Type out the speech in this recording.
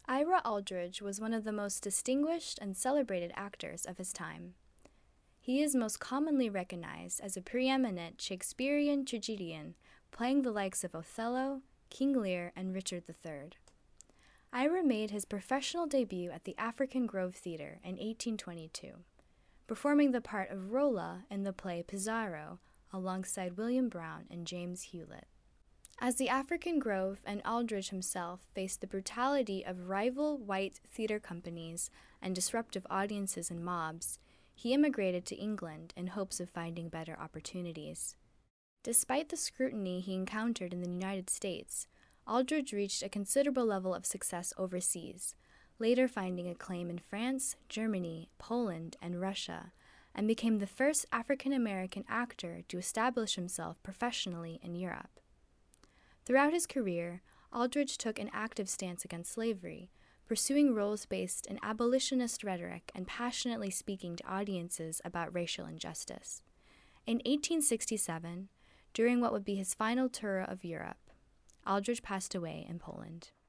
Ira Aldridge was one of the most distinguished and celebrated actors of his time. He is most commonly recognized as a preeminent Shakespearean tragedian, playing the likes of Othello, King Lear, and Richard III. Ira made his professional debut at the African Grove Theatre in 1822, performing the part of Rolla in the play Pizarro alongside William Brown and James Hewlett. As the African Grove and Aldridge himself faced the brutality of rival white theater companies and disruptive audiences and mobs, he immigrated to England in hopes of finding better opportunities. Despite the scrutiny he encountered in the United States, Aldridge reached a considerable level of success overseas, later finding acclaim in France, Germany, Poland, and Russia, and became the first African-American actor to establish himself professionally in Europe. Throughout his career, Aldridge took an active stance against slavery, pursuing roles based in abolitionist rhetoric and passionately speaking to audiences about racial injustice. In 1867, during what would be his final tour of Europe, Aldridge passed away in Poland.